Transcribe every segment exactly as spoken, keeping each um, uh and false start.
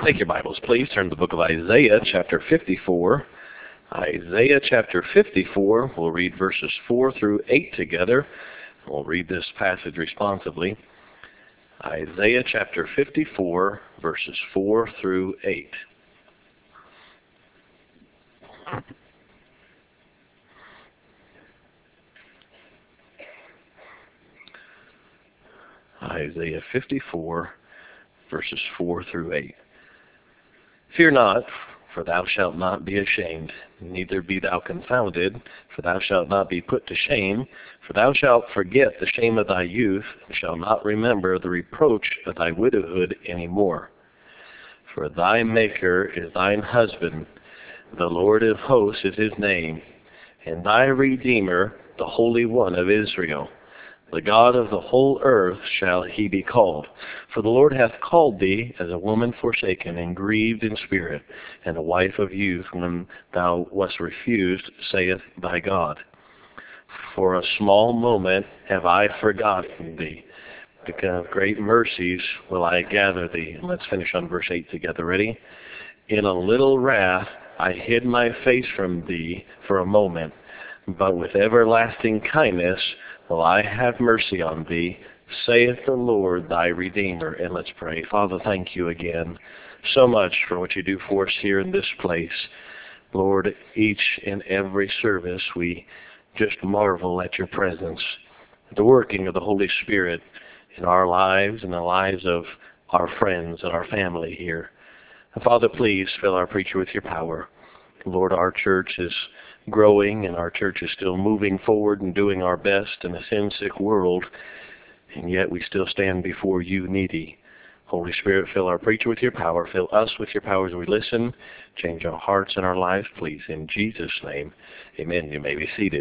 Take your Bibles, please. Turn to the book of Isaiah, chapter fifty-four. Isaiah, chapter fifty-four. We'll read verses four through eight together. We'll read this passage responsively. Isaiah, chapter fifty-four, verses four through eight. Isaiah fifty-four, verses four through eight. Fear not, for thou shalt not be ashamed, neither be thou confounded, for thou shalt not be put to shame, for thou shalt forget the shame of thy youth, and shalt not remember the reproach of thy widowhood any more. For thy Maker is thine husband, the Lord of hosts is his name, and thy Redeemer, the Holy One of Israel. The God of the whole earth shall he be called. For the Lord hath called thee as a woman forsaken and grieved in spirit, and a wife of youth when thou wast refused, saith thy God. For a small moment have I forgotten thee. Because of great mercies will I gather thee. And let's finish on verse eight together. Ready? In a little wrath I hid my face from thee for a moment, but with everlasting kindness will I have mercy on thee, saith the Lord thy Redeemer. And let's pray. Father, thank you again so much for what you do for us here in this place. Lord, each and every service we just marvel at your presence, the working of the Holy Spirit in our lives and the lives of our friends and our family here. And Father, please fill our preacher with your power. Lord, our church is growing, and our church is still moving forward and doing our best in a sin-sick world, and yet we still stand before you needy. Holy Spirit, fill our preacher with your power. Fill us with your power as we listen. Change our hearts and our lives, please. In Jesus' name, amen. You may be seated.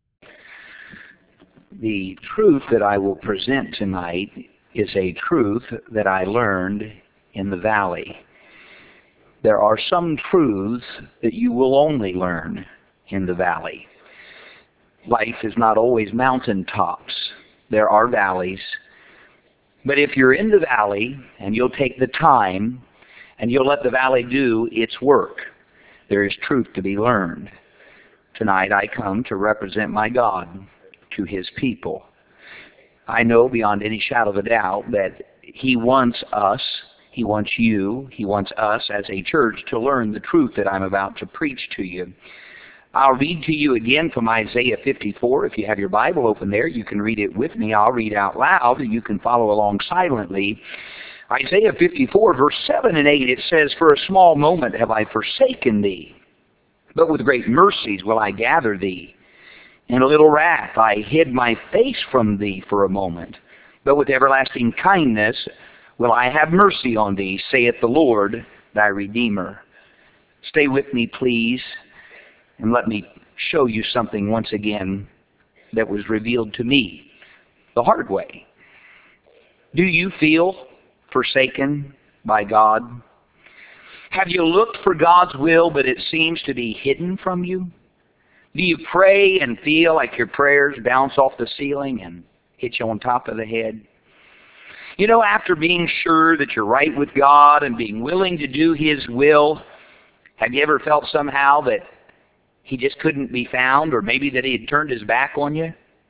The truth that I will present tonight is a truth that I learned in the valley. There are some truths that you will only learn in the valley. Life is not always mountaintops. There are valleys. But if you're in the valley and you'll take the time and you'll let the valley do its work, there is truth to be learned. Tonight I come to represent my God to his people. I know beyond any shadow of a doubt that he wants us, he wants you, he wants us as a church to learn the truth that I'm about to preach to you. I'll read to you again from Isaiah fifty-four. If you have your Bible open there, you can read it with me. I'll read out loud, and you can follow along silently. Isaiah fifty-four, verse seven and eight, it says, For a small moment have I forsaken thee, but with great mercies will I gather thee. In a little wrath I hid my face from thee for a moment, but with everlasting kindness will I have mercy on thee, saith the Lord thy Redeemer. Stay with me, please. And let me show you something once again that was revealed to me the hard way. Do you feel forsaken by God? Have you looked for God's will, but it seems to be hidden from you? Do you pray and feel like your prayers bounce off the ceiling and hit you on top of the head? You know, after being sure that you're right with God and being willing to do his will, have you ever felt somehow that he just couldn't be found, or maybe that he had turned his back on you?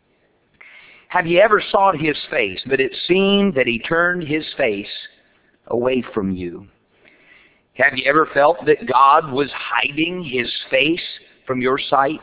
Have you ever sought his face, but it seemed that he turned his face away from you? Have you ever felt that God was hiding his face from your sight?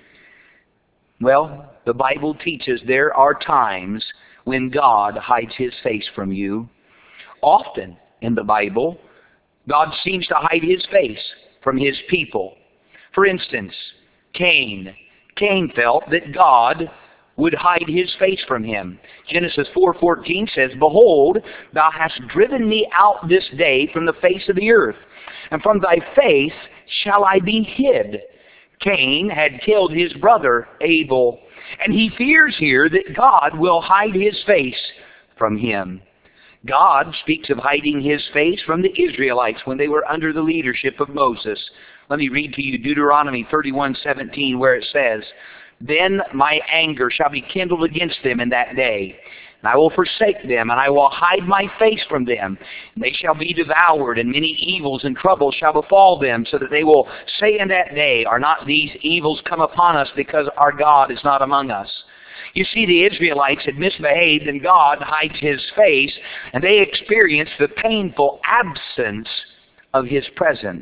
Well, the Bible teaches there are times when God hides his face from you. Often in the Bible, God seems to hide his face from his people. For instance, Cain. Cain felt that God would hide his face from him. Genesis four fourteen says, Behold, thou hast driven me out this day from the face of the earth, and from thy face shall I be hid. Cain had killed his brother Abel, and he fears here that God will hide his face from him. God speaks of hiding his face from the Israelites when they were under the leadership of Moses. Let me read to you Deuteronomy thirty-one seventeen, where it says, Then my anger shall be kindled against them in that day. And I will forsake them, and I will hide my face from them. And they shall be devoured, and many evils and troubles shall befall them, so that they will say in that day, are not these evils come upon us because our God is not among us? You see, the Israelites had misbehaved, and God hides His face, and they experienced the painful absence of His presence.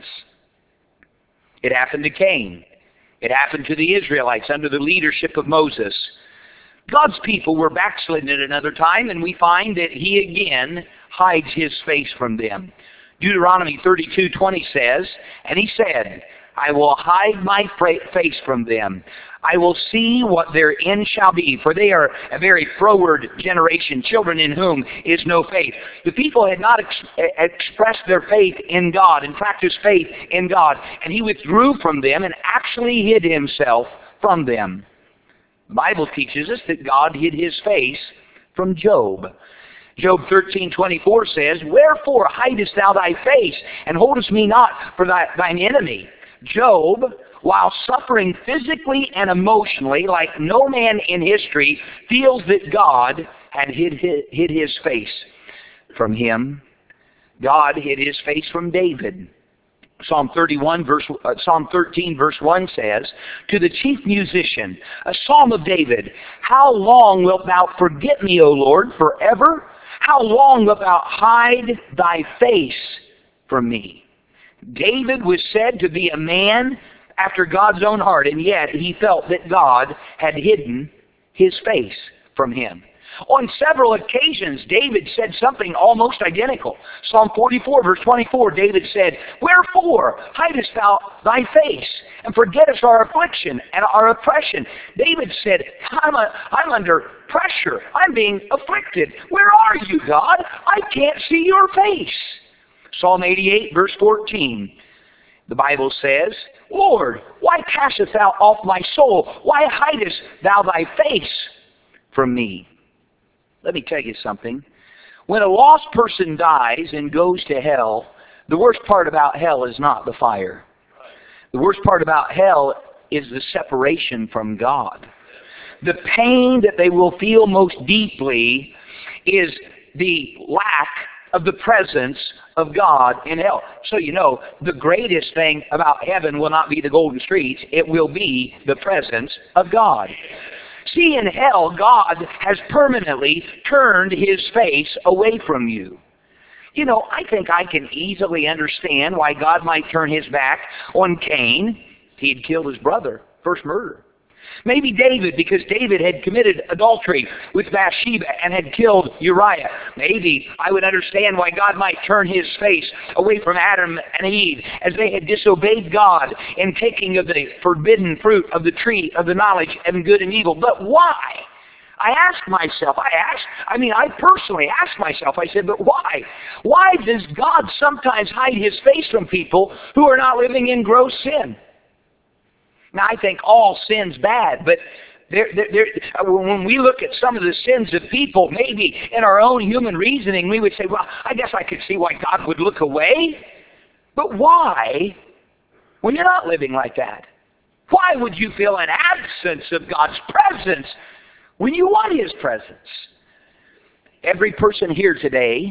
It happened to Cain. It happened to the Israelites under the leadership of Moses. God's people were backslidden at another time, and we find that He again hides His face from them. Deuteronomy thirty-two twenty says, and He said, I will hide my face from them. I will see what their end shall be, for they are a very froward generation, children in whom is no faith. The people had not ex- expressed their faith in God and practiced faith in God, and He withdrew from them and actually hid Himself from them. The Bible teaches us that God hid His face from Job. Job thirteen twenty-four says, Wherefore hidest thou thy face, and holdest me not for thy, thine enemy? Job, while suffering physically and emotionally like no man in history, feels that God had hid his, hid his face from him. God hid His face from David. Psalm thirty-one, verse uh, Psalm thirteen, verse one says, to the chief musician, a psalm of David, How long wilt thou forget me, O Lord, forever? How long wilt thou hide thy face from me? David was said to be a man after God's own heart, and yet he felt that God had hidden His face from him. On several occasions, David said something almost identical. Psalm forty-four, verse twenty-four, David said, Wherefore hidest thou thy face, and forgettest our affliction and our oppression? David said, I'm, a, I'm under pressure. I'm being afflicted. Where are you, God? I can't see your face. Psalm eighty-eight, verse fourteen, the Bible says, Lord, why castest thou off my soul? Why hidest thou thy face from me? Let me tell you something. When a lost person dies and goes to hell, the worst part about hell is not the fire. The worst part about hell is the separation from God. The pain that they will feel most deeply is the lack of the presence of God in hell. So you know, the greatest thing about heaven will not be the golden streets. It will be the presence of God. See, in hell, God has permanently turned His face away from you. You know, I think I can easily understand why God might turn His back on Cain. He had killed his brother, first murder. Maybe David, because David had committed adultery with Bathsheba and had killed Uriah. Maybe I would understand why God might turn His face away from Adam and Eve as they had disobeyed God in taking of the forbidden fruit of the tree of the knowledge of good and evil. But why? I asked myself, I asked, I mean, I personally asked myself, I said, but why? Why does God sometimes hide His face from people who are not living in gross sin? Now, I think all sin's bad, but there, there, there, when we look at some of the sins of people, maybe in our own human reasoning, we would say, well, I guess I could see why God would look away. But why, when you're not living like that? Why would you feel an absence of God's presence when you want His presence? Every person here today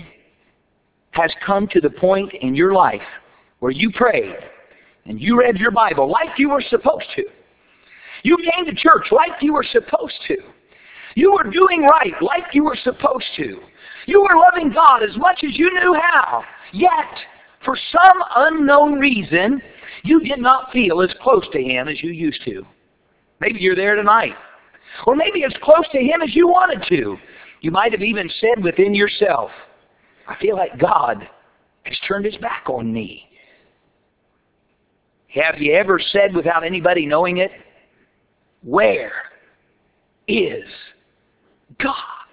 has come to the point in your life where you prayed and you read your Bible like you were supposed to. You came to church like you were supposed to. You were doing right like you were supposed to. You were loving God as much as you knew how. Yet, for some unknown reason, you did not feel as close to Him as you used to. Maybe you're there tonight. Or maybe as close to Him as you wanted to. You might have even said within yourself, I feel like God has turned His back on me. Have you ever said without anybody knowing it, where is God?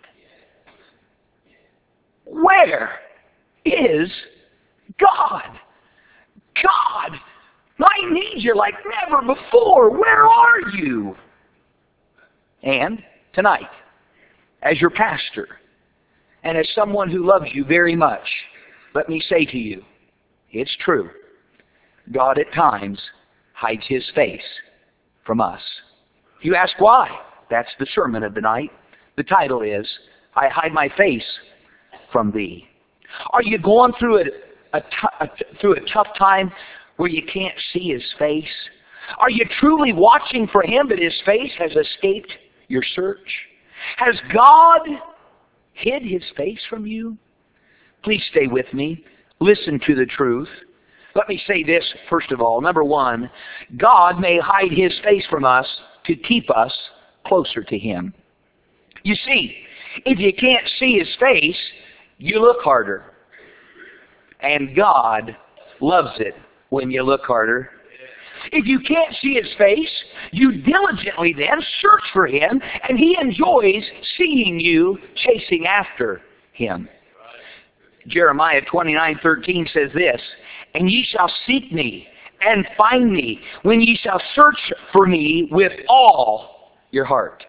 Where is God? God, I need you like never before. Where are you? And tonight, as your pastor, and as someone who loves you very much, let me say to you, it's true. God at times hides His face from us. You ask why? That's the sermon of the night. The title is, I hide my face from thee. Are you going through a, a, t- a t- through a tough time where you can't see his face? Are you truly watching for him, but his face has escaped your search? Has God hid his face from you? Please stay with me. Listen to the truth. Let me say this first of all. Number one, God may hide his face from us to keep us closer to him. You see, if you can't see his face, you look harder. And God loves it when you look harder. If you can't see his face, you diligently then search for him, and he enjoys seeing you chasing after him. Jeremiah twenty-nine thirteen says this, and ye shall seek me and find me when ye shall search for me with all your heart.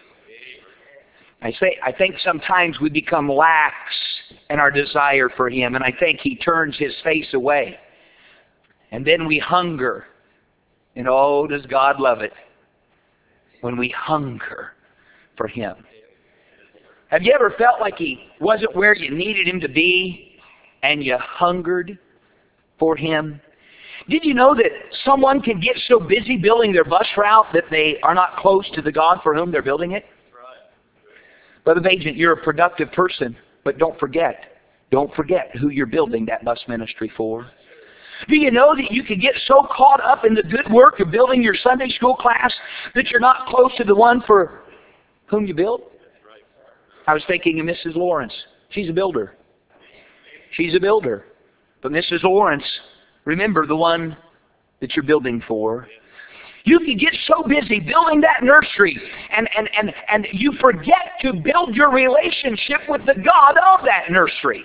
I say, I think sometimes we become lax in our desire for him, and I think he turns his face away. And then we hunger. And oh, does God love it when we hunger for him. Have you ever felt like he wasn't where you needed him to be and you hungered for him? Did you know that someone can get so busy building their bus route that they are not close to the God for whom they're building it? Brother Agent, you're a productive person, but don't forget, don't forget who you're building that bus ministry for. Do you know that you can get so caught up in the good work of building your Sunday school class that you're not close to the one for whom you build? I was thinking of Missus Lawrence. She's a builder. She's a builder. But Missus Lawrence, remember the one that you're building for. You can get so busy building that nursery and, and, and, and you forget to build your relationship with the God of that nursery.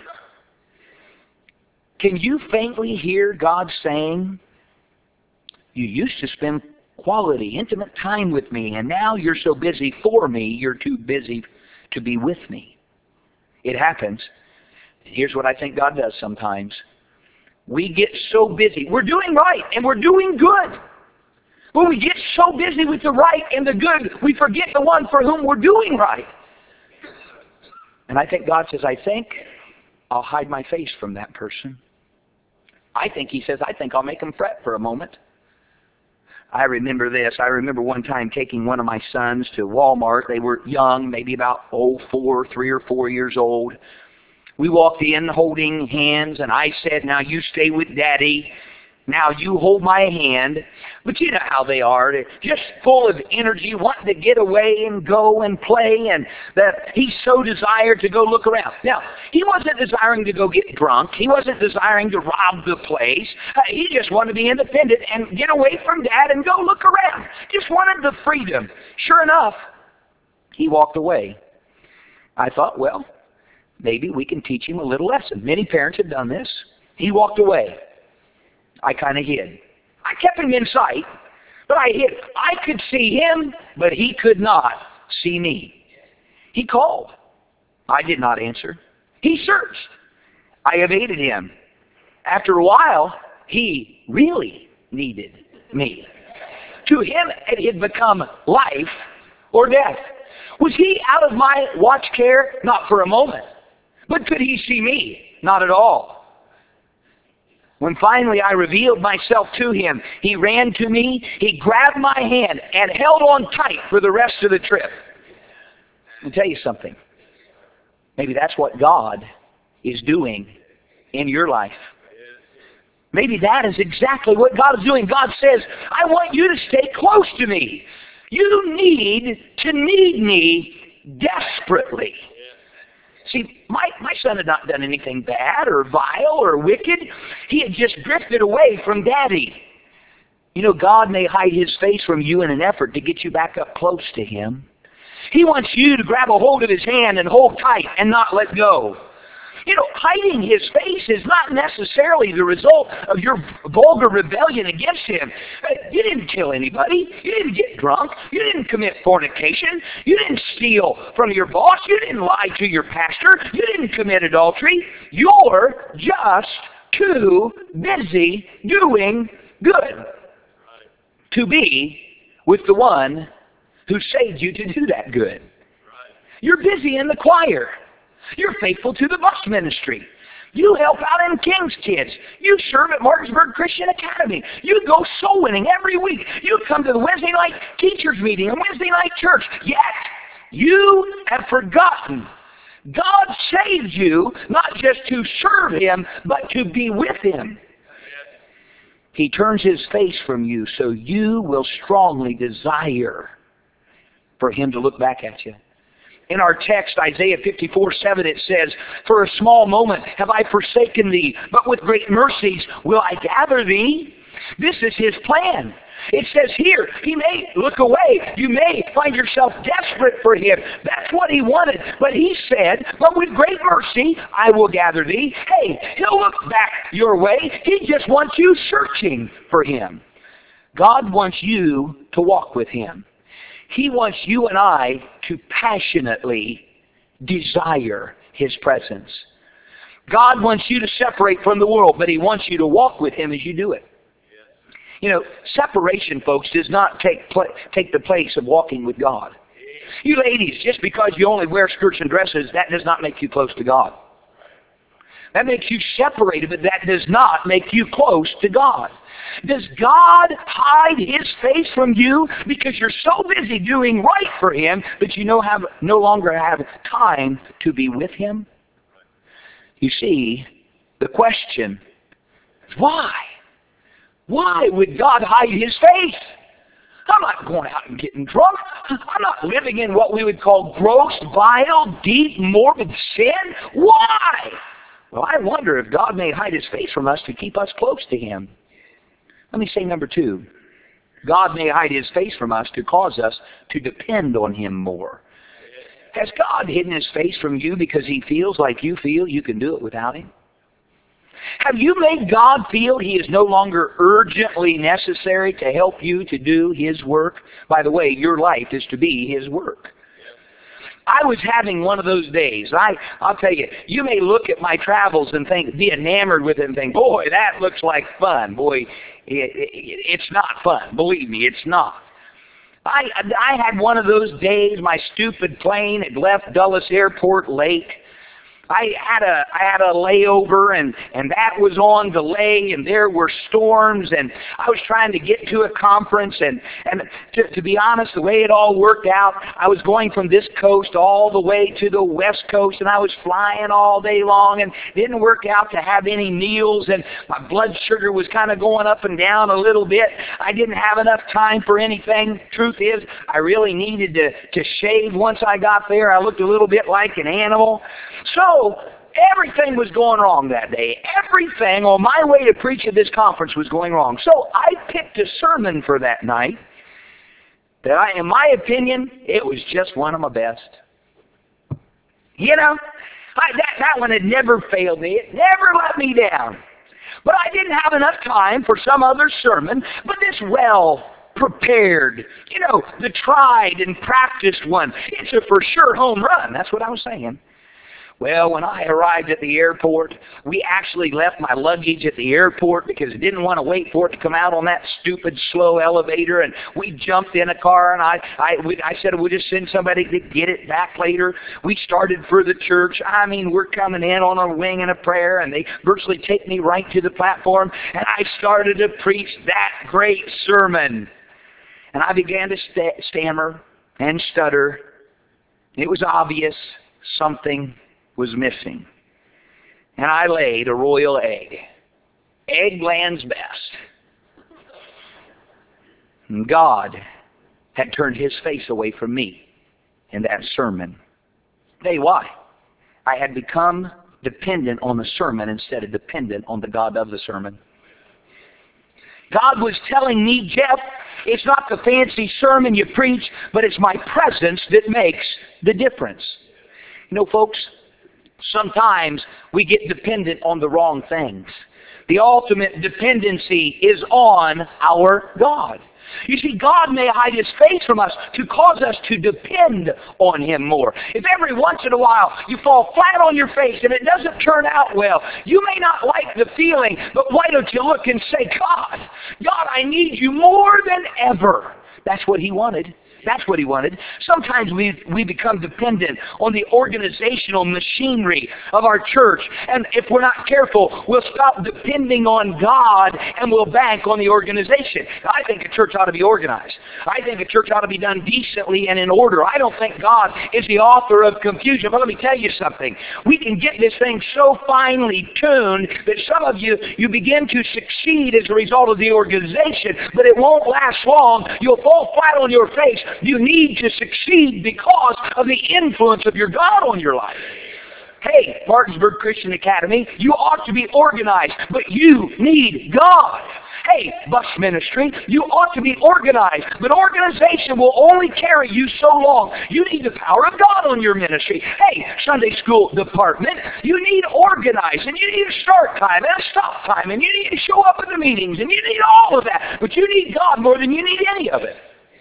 Can you faintly hear God saying, you used to spend quality, intimate time with me, and now you're so busy for me, you're too busy to be with me. It happens. Here's what I think God does sometimes. We get so busy. We're doing right, and we're doing good. When we get so busy with the right and the good, we forget the one for whom we're doing right. And I think God says, I think I'll hide my face from that person. I think he says, I think I'll make them fret for a moment. I remember this. I remember one time taking one of my sons to Walmart. They were young, maybe about oh, four, three or four years old. We walked in holding hands, and I said, now you stay with Daddy. Now you hold my hand. But you know how they are. They're just full of energy, wanting to get away and go and play. And that he so desired to go look around. Now, he wasn't desiring to go get drunk. He wasn't desiring to rob the place. Uh, he just wanted to be independent and get away from Dad and go look around. Just wanted the freedom. Sure enough, he walked away. I thought, well, maybe we can teach him a little lesson. Many parents have done this. He walked away. I kind of hid. I kept him in sight, but I hid. I could see him, but he could not see me. He called. I did not answer. He searched. I evaded him. After a while, he really needed me. To him, it had become life or death. Was he out of my watch care? Not for a moment. But could he see me? Not at all. When finally I revealed myself to him, he ran to me, he grabbed my hand, and held on tight for the rest of the trip. Let me tell you something. Maybe that's what God is doing in your life. Maybe that is exactly what God is doing. God says, I want you to stay close to me. You need to need me desperately. See, my, my son had not done anything bad or vile or wicked. He had just drifted away from Daddy. You know, God may hide his face from you in an effort to get you back up close to him. He wants you to grab a hold of his hand and hold tight and not let go. You know, hiding his face is not necessarily the result of your vulgar rebellion against him. You didn't kill anybody. You didn't get drunk. You didn't commit fornication. You didn't steal from your boss. You didn't lie to your pastor. You didn't commit adultery. You're just too busy doing good to be with the one who saved you to do that good. You're busy in the choir. You're faithful to the bus ministry. You help out in King's Kids. You serve at Martinsburg Christian Academy. You go soul winning every week. You come to the Wednesday night teachers meeting and Wednesday night church. Yet, you have forgotten God saved you not just to serve Him, but to be with Him. He turns His face from you so you will strongly desire for Him to look back at you. In our text, Isaiah fifty-four seven, it says, "For a small moment have I forsaken thee, but with great mercies will I gather thee." This is His plan. It says here, He may look away. You may find yourself desperate for Him. That's what He wanted. But He said, "But with great mercy I will gather thee." Hey, He'll look back your way. He just wants you searching for Him. God wants you to walk with Him. He wants you and I to passionately desire His presence. God wants you to separate from the world, but He wants you to walk with Him as you do it. You know, separation, folks, does not take pla- take the place of walking with God. You ladies, just because you only wear skirts and dresses, that does not make you close to God. That makes you separated, but that does not make you close to God. Does God hide His face from you because you're so busy doing right for Him that you no, have, no longer have time to be with Him? You see, the question is why? Why would God hide His face? I'm not going out and getting drunk. I'm not living in what we would call gross, vile, deep, morbid sin. Why? Well, I wonder if God may hide His face from us to keep us close to Him. Let me say number two. God may hide His face from us to cause us to depend on Him more. Has God hidden His face from you because He feels like you feel you can do it without Him? Have you made God feel He is no longer urgently necessary to help you to do His work? By the way, your life is to be His work. I was having one of those days. I, I'll tell you, you may look at my travels and think, be enamored with it and think, boy, that looks like fun. Boy, it, it, it's not fun. Believe me, it's not. I, I had one of those days. My stupid plane had left Dulles Airport late. I had a I had a layover, and, and that was on delay, and there were storms, and I was trying to get to a conference, and, and to, to be honest, the way it all worked out, I was going from this coast all the way to the west coast, and I was flying all day long, and it didn't work out to have any meals, and my blood sugar was kind of going up and down a little bit. I didn't have enough time for anything. Truth is, I really needed to, to shave once I got there. I looked a little bit like an animal. So, everything was going wrong that day. Everything on my way to preach at this conference was going wrong. So I picked a sermon for that night that I, in my opinion, it was just one of my best. You know, I, that, that one had never failed me. It never let me down. But I didn't have enough time for some other sermon, but this well prepared, you know, the tried and practiced one. It's a for sure home run. That's what I was saying. Well, when I arrived at the airport, we actually left my luggage at the airport because I didn't want to wait for it to come out on that stupid slow elevator. And we jumped in a car, and I I, we, I said we'll just send somebody to get it back later. We started for the church. I mean, we're coming in on a wing and a prayer, and they virtually take me right to the platform. And I started to preach that great sermon. And I began to st- stammer and stutter. It was obvious something was missing. And I laid a royal egg. Egg lands best. And God had turned His face away from me in that sermon. Tell you why? I had become dependent on the sermon instead of dependent on the God of the sermon. God was telling me, Jeff, it's not the fancy sermon you preach, but it's my presence that makes the difference. You know, folks, sometimes we get dependent on the wrong things. The ultimate dependency is on our God. You see, God may hide His face from us to cause us to depend on Him more. If every once in a while you fall flat on your face and it doesn't turn out well, you may not like the feeling, but why don't you look and say, God, God, I need you more than ever. That's what He wanted. That's what he wanted. Sometimes we we become dependent on the organizational machinery of our church. And if we're not careful, we'll stop depending on God and we'll bank on the organization. I think a church ought to be organized. I think a church ought to be done decently and in order. I don't think God is the author of confusion. But let me tell you something. We can get this thing so finely tuned that some of you, you begin to succeed as a result of the organization, but it won't last long. You'll fall flat on your face. You need to succeed because of the influence of your God on your life. Hey, Martinsburg Christian Academy, you ought to be organized, but you need God. Hey, bus ministry, you ought to be organized, but organization will only carry you so long. You need the power of God on your ministry. Hey, Sunday school department, you need organized, and you need a start time and a stop time, and you need to show up at the meetings, and you need all of that, but you need God more than you need any of it.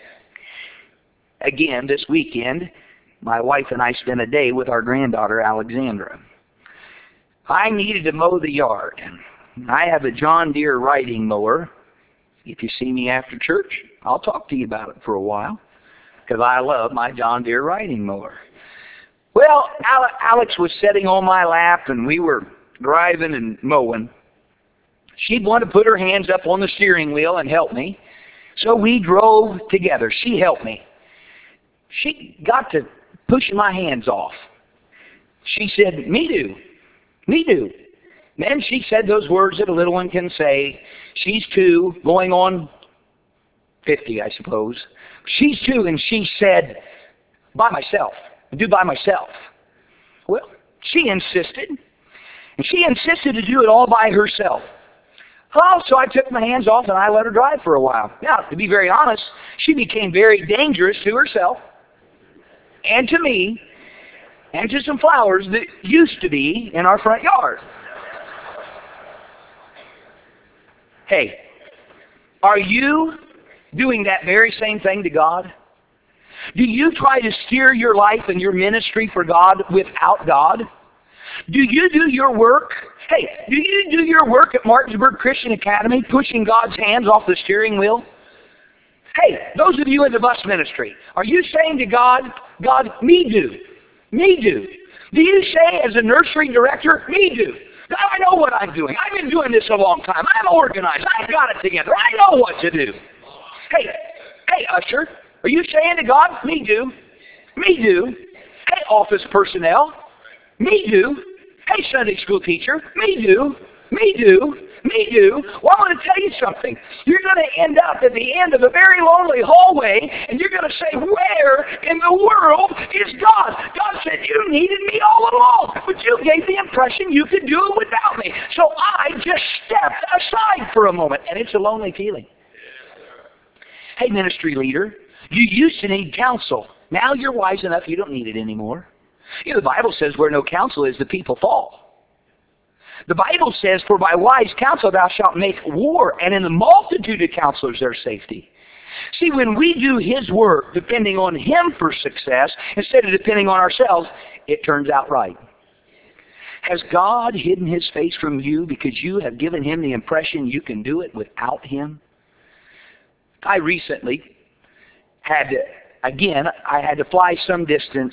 Again, this weekend, my wife and I spent a day with our granddaughter, Alexandra. I needed to mow the yard. I have a John Deere riding mower. If you see me after church, I'll talk to you about it for a while, because I love my John Deere riding mower. Well, Alex was sitting on my lap, and we were driving and mowing. She'd want to put her hands up on the steering wheel and help me, so we drove together. She helped me. She got to pushing my hands off. She said, "Me do, me do." Then she said those words that a little one can say. She's two, going on fifty, I suppose. She's two, and she said, "By myself, do by myself." Well, she insisted, and she insisted to do it all by herself. Oh, so I took my hands off and I let her drive for a while. Now, to be very honest, she became very dangerous to herself, and to me, and to some flowers that used to be in our front yard. Hey, are you doing that very same thing to God? Do you try to steer your life and your ministry for God without God? Do you do your work? Hey, do you do your work at Martinsburg Christian Academy pushing God's hands off the steering wheel? Hey, those of you in the bus ministry, are you saying to God, God, me do, me do? Do you say as a nursery director, me do? God, I know what I'm doing. I've been doing this a long time. I'm organized. I've got it together. I know what to do. Hey, hey, usher, are you saying to God, me do, me do? Hey, office personnel, me do. Hey, Sunday school teacher, me do, me do, me do. Well, I want to tell you something. You're going to end up at the end of a very lonely hallway, and you're going to say, where in the world is God? God said, you needed me all along, but you gave the impression you could do it without me. So I just stepped aside for a moment, and it's a lonely feeling. Hey, ministry leader, you used to need counsel. Now you're wise enough you don't need it anymore. You know, the Bible says where no counsel is, the people fall. The Bible says, for by wise counsel thou shalt make war, and in the multitude of counselors there's safety. See, when we do His work, depending on Him for success, instead of depending on ourselves, it turns out right. Has God hidden His face from you because you have given Him the impression you can do it without Him? I recently had to, again, I had to fly some distance.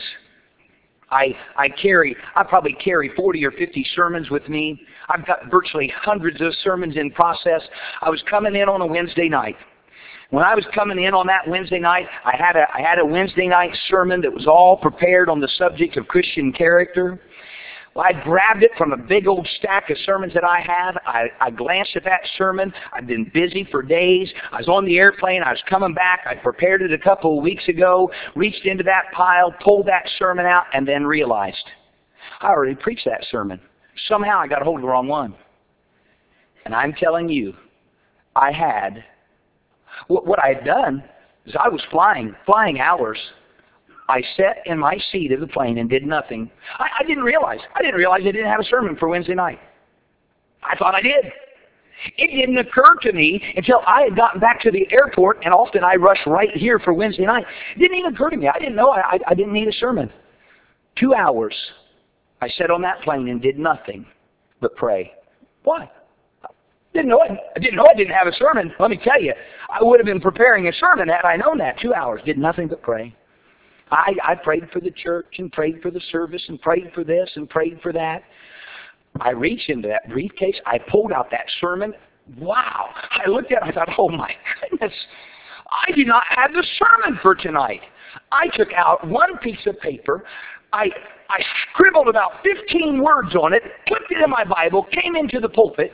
I I carry, I probably carry forty or fifty sermons with me. I've got virtually hundreds of sermons in process. I was coming in on a Wednesday night. When I was coming in on that Wednesday night, I had a I had a Wednesday night sermon that was all prepared on the subject of Christian character. Well, I grabbed it from a big old stack of sermons that I have. I, I glanced at that sermon. I've been busy for days. I was on the airplane. I was coming back. I prepared it a couple of weeks ago, reached into that pile, pulled that sermon out, and then realized I already preached that sermon. Somehow I got a hold of the wrong one. And I'm telling you, I had, what, what I had done is I was flying, flying hours. I sat in my seat of the plane and did nothing. I, I didn't realize. I didn't realize I didn't have a sermon for Wednesday night. I thought I did. It didn't occur to me until I had gotten back to the airport, and often I rush right here for Wednesday night. It didn't even occur to me. I didn't know I, I, I didn't need a sermon. Two hours I sat on that plane and did nothing but pray. Why? Didn't know I, I didn't know I didn't have a sermon. Let me tell you, I would have been preparing a sermon had I known that. Two hours, did nothing but pray. I, I prayed for the church and prayed for the service and prayed for this and prayed for that. I reached into that briefcase. I pulled out that sermon. Wow. I looked at it. I thought, oh my goodness. I do not have the sermon for tonight. I took out one piece of paper. I, I scribbled about fifteen words on it, put it in my Bible, came into the pulpit.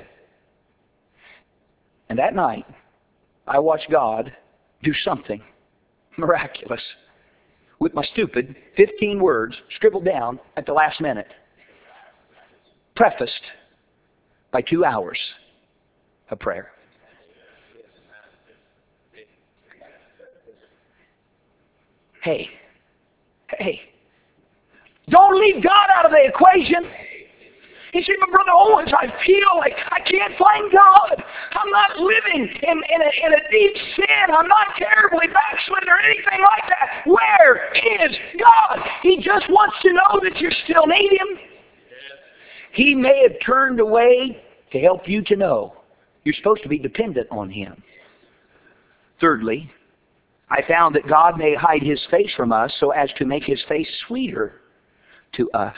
And that night, I watched God do something miraculous with my stupid fifteen words scribbled down at the last minute, prefaced by two hours of prayer. Hey, hey, don't leave God out of the equation. He said, but Brother Owens, I feel like I can't find God. I'm not living in, in, a, in a deep sin. I'm not terribly backslid or anything like that. Where is God? He just wants to know that you still need Him. He may have turned away to help you to know you're supposed to be dependent on Him. Thirdly, I found that God may hide His face from us so as to make His face sweeter to us.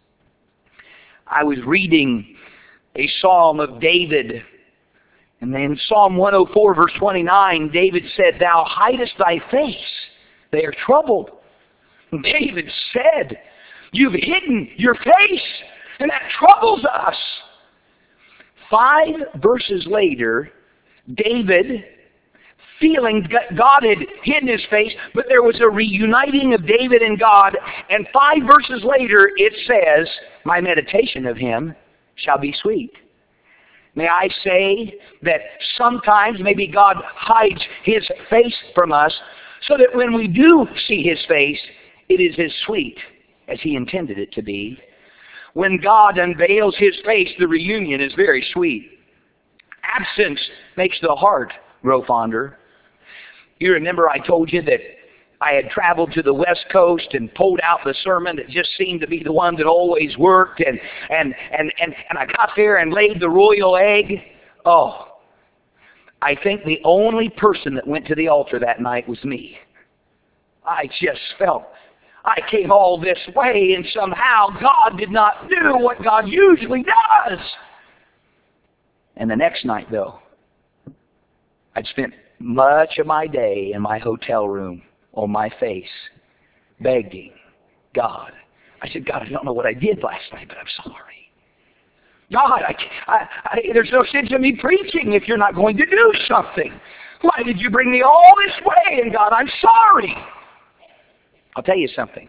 I was reading a psalm of David, and then Psalm one oh four, verse twenty-nine, David said, Thou hidest thy face, they are troubled. David said, You've hidden your face, and that troubles us. Five verses later, David, feeling God had hidden His face, but there was a reuniting of David and God, and five verses later it says, My meditation of Him shall be sweet. May I say that sometimes maybe God hides His face from us so that when we do see His face, it is as sweet as He intended it to be. When God unveils His face, the reunion is very sweet. Absence makes the heart grow fonder. You remember I told you that I had traveled to the West Coast and pulled out the sermon that just seemed to be the one that always worked, and and and and, and I got there and laid the royal egg. Oh, I think the only person that went to the altar that night was me. I just felt I came all this way, and somehow God did not do what God usually does. And the next night, though, I'd spent much of my day in my hotel room on my face, begging God. I said, God, I don't know what I did last night, but I'm sorry. God, I, I, I, there's no sense in me preaching if you're not going to do something. Why did you bring me all this way? And God, I'm sorry. I'll tell you something.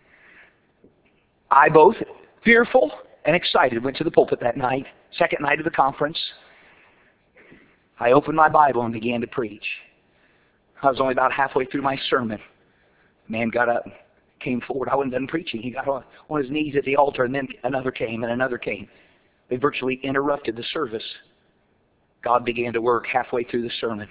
I, both fearful and excited, went to the pulpit that night, second night of the conference. I opened my Bible and began to preach. I was only about halfway through my sermon. A man got up, came forward. I wasn't done preaching. He got on, on his knees at the altar, and then another came, and another came. They virtually interrupted the service. God began to work halfway through the sermon.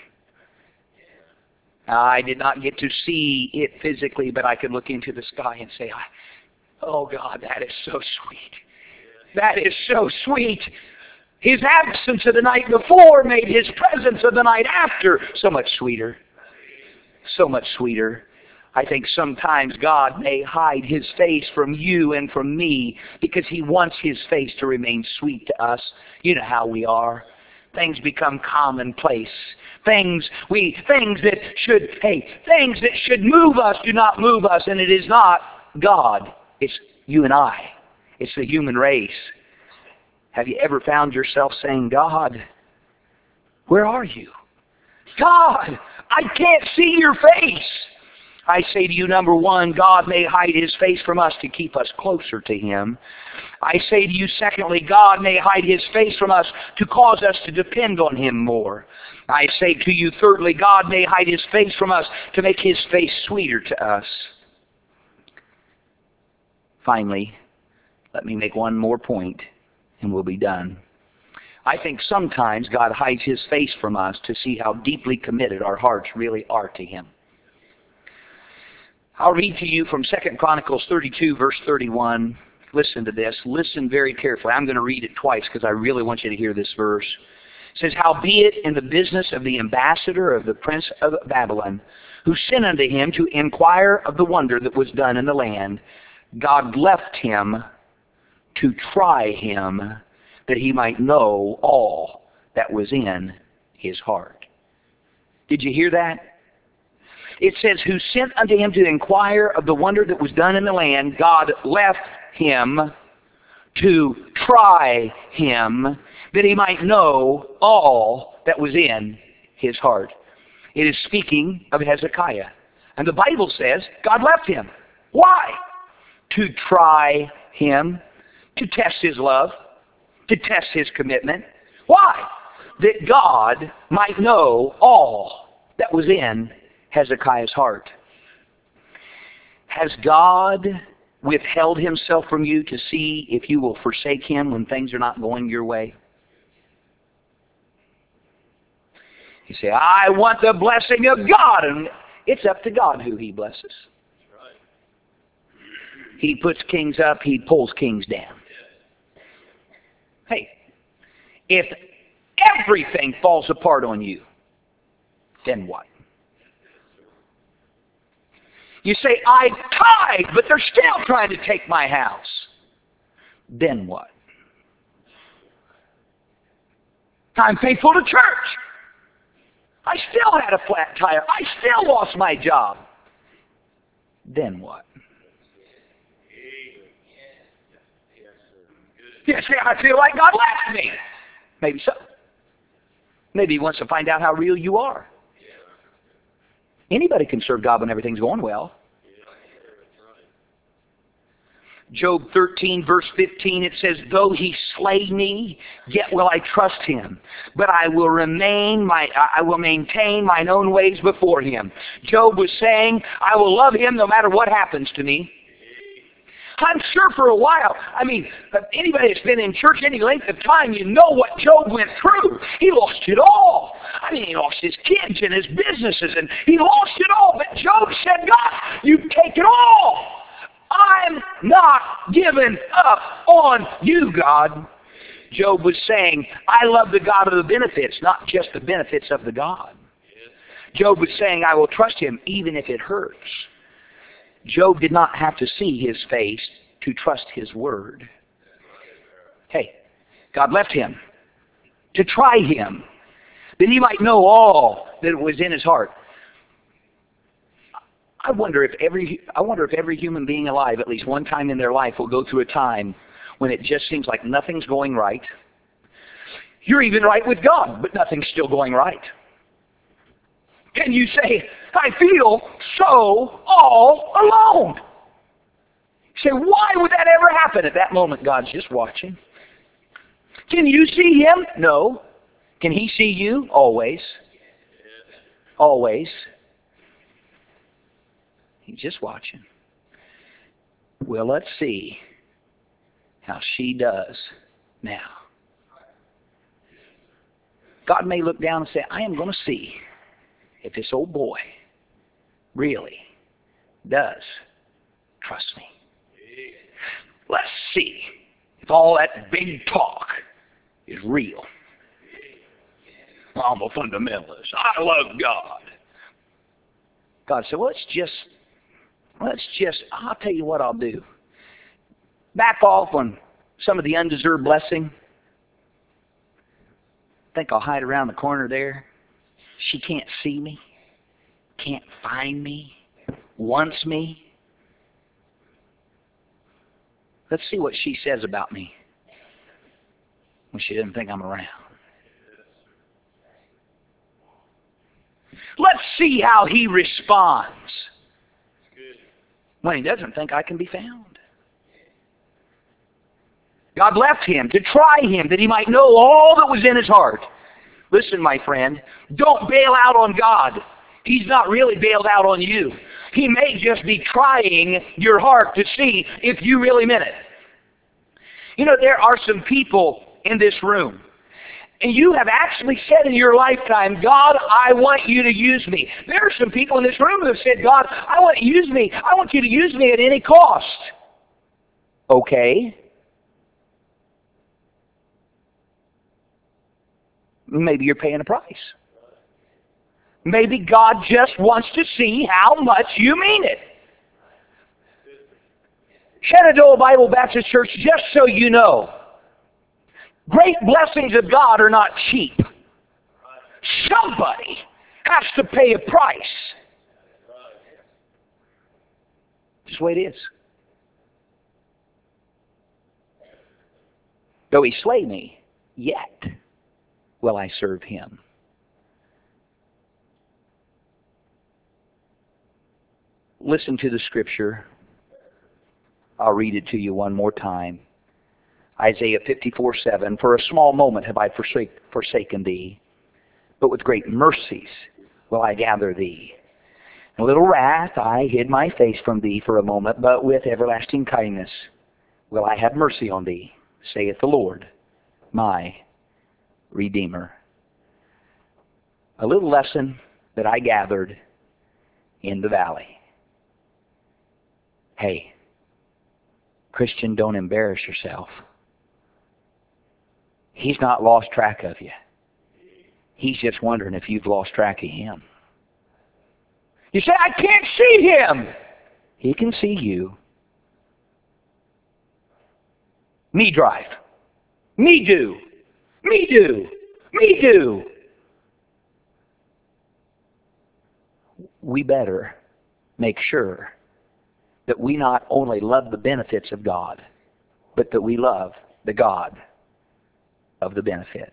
I did not get to see it physically, but I could look into the sky and say, oh God, that is so sweet. That is so sweet. His absence of the night before made His presence of the night after so much sweeter. So much sweeter. I think sometimes God may hide His face from you and from me because He wants His face to remain sweet to us. You know how we are. Things become commonplace. Things we things that should hey things that should move us do not move us, and it is not God. It's you and I. It's the human race. Have you ever found yourself saying, God, where are you? God, I can't see your face. I say to you, number one, God may hide His face from us to keep us closer to Him. I say to you, secondly, God may hide His face from us to cause us to depend on Him more. I say to you, thirdly, God may hide His face from us to make His face sweeter to us. Finally, let me make one more point, and we'll be done. I think sometimes God hides His face from us to see how deeply committed our hearts really are to Him. I'll read to you from Second Chronicles thirty-two, verse thirty-one. Listen to this. Listen very carefully. I'm going to read it twice because I really want you to hear this verse. It says, howbeit in the business of the ambassador of the prince of Babylon, who sent unto him to inquire of the wonder that was done in the land, God left him to try him, that he might know all that was in his heart. Did you hear that? It says, who sent unto him to inquire of the wonder that was done in the land, God left him to try him, that he might know all that was in his heart. It is speaking of Hezekiah. And the Bible says God left him. Why? To try him, to test his love, to test his commitment. Why? That God might know all that was in Hezekiah's heart. Has God withheld himself from you to see if you will forsake him when things are not going your way? You say, I want the blessing of God. And it's up to God who he blesses. He puts kings up, he pulls kings down. Hey, if everything falls apart on you, then what? You say, I tithe, but they're still trying to take my house. Then what? I'm faithful to church. I still had a flat tire. I still lost my job. Then what? You say, I feel like God left me. Maybe so. Maybe he wants to find out how real you are. Anybody can serve God when everything's going well. Job thirteen, verse fifteen, it says, though he slay me, yet will I trust him. But I will remain my I will maintain mine own ways before him. Job was saying, I will love him no matter what happens to me. I'm sure for a while, I mean, anybody that's been in church any length of time, you know what Job went through. He lost it all. I mean, he lost his kids and his businesses, and he lost it all. But Job said, God, you take it all. I'm not giving up on you, God. Job was saying, I love the God of the benefits, not just the benefits of the God. Job was saying, I will trust him even if it hurts. Job did not have to see his face to trust his word. Hey, God left him to try him, that he might know all that was in his heart. I wonder if every I wonder if every human being alive, at least one time in their life, will go through a time when it just seems like nothing's going right. You're even right with God, but nothing's still going right. And you say, I feel so all alone. You say, why would that ever happen? At that moment, God's just watching. Can you see him? No. Can he see you? Always. Always. He's just watching. Well, let's see how she does now. God may look down and say, I am going to see if this old boy really does trust me. Let's see if all that big talk is real. I'm a fundamentalist. I love God. God said, well, let's just, let's just, I'll tell you what I'll do. Back off on some of the undeserved blessing. I think I'll hide around the corner there. She can't see me, can't find me, wants me. Let's see what she says about me when she doesn't think I'm around. Let's see how he responds when he doesn't think I can be found. God left him to try him, that he might know all that was in his heart. Listen, my friend, don't bail out on God. He's not really bailed out on you. He may just be trying your heart to see if you really meant it. You know, there are some people in this room, and you have actually said in your lifetime, God, I want you to use me. There are some people in this room who have said, God, I want you to use me. I want you to use me at any cost. Okay. Maybe you're paying a price. Maybe God just wants to see how much you mean it. Shenandoah Bible Baptist Church, just so you know, great blessings of God are not cheap. Somebody has to pay a price. Just the way it is. Though he slay me, yet will I serve him. Listen to the scripture. I'll read it to you one more time. Isaiah fifty-four seven, for a small moment have I forsake, forsaken thee, but with great mercies will I gather thee. In a little wrath I hid my face from thee for a moment, but with everlasting kindness will I have mercy on thee, saith the Lord, my Redeemer. A little lesson that I gathered in the valley. Hey, Christian, don't embarrass yourself. He's not lost track of you. He's just wondering if you've lost track of him. You say, I can't see him. He can see you. Me drive. Me do. Me do. Me do. We better make sure that we not only love the benefits of God, but that we love the God of the benefit.